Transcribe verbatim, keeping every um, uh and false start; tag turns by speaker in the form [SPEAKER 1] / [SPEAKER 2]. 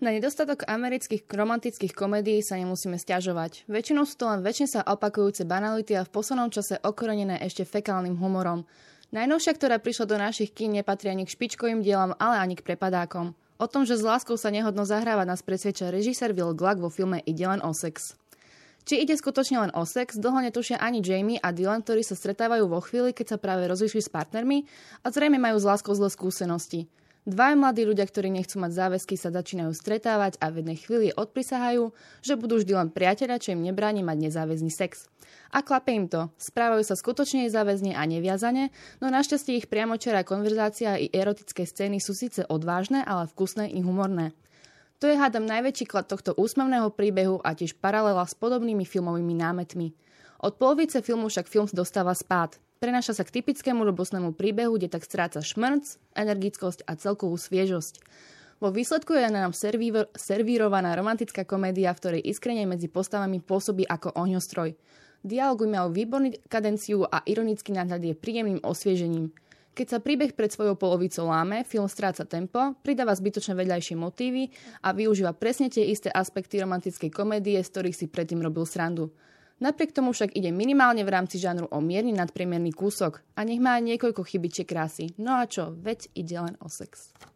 [SPEAKER 1] Na nedostatok amerických romantických komédií sa nemusíme sťažovať. Väčšinou sú to len väčšine sa opakujúce banality a v poslednom čase okorenené ešte fekálnym humorom. Najnovšia, ktorá prišla do našich kín, nepatrí ani k špičkovým dielam, ale ani k prepadákom. O tom, že s láskou sa nehodno zahrávať, nás presvedčia režisér Will Gluck vo filme Ide len o sex. Či ide skutočne len o sex, dlho netušia ani Jamie a Dylan, ktorí sa stretávajú vo chvíli, keď sa práve rozišli s partnermi a zrejme majú s láskou zlé skúsenosti. Dvaja mladí ľudia, ktorí nechcú mať záväzky, sa začínajú stretávať a v jednej chvíli odprisahajú, že budú vždy len priateľa, čo im nebráni mať nezáväzný sex. A klape im to. Správajú sa skutočne záväzne a neviazane, no našťastie ich priamočiara konverzácia i erotické scény sú síce odvážne, ale vkusné i humorné. To je hádam najväčší klad tohto úsmevného príbehu a tiež paralela s podobnými filmovými námetmi. Od polovice filmu však film dostáva spád. Prenáša sa k typickému robustnému príbehu, kde tak stráca šmrnc, energickosť a celkovú sviežosť. Vo výsledku je na nám servíro, servírovaná romantická komédia, v ktorej iskrenie medzi postavami pôsobí ako ohňostroj. Dialógy majú výbornú kadenciu a ironický nadhľad je príjemným osviežením. Keď sa príbeh pred svojou polovicou láme, film stráca tempo, pridáva zbytočné vedľajšie motívy a využíva presne tie isté aspekty romantickej komédie, z ktorých si predtým robil srandu. Napriek tomu však ide minimálne v rámci žánru o mierny nadpriemerný kúsok a nech má niekoľko chybičiek krásy. No a čo, veď ide len o sex.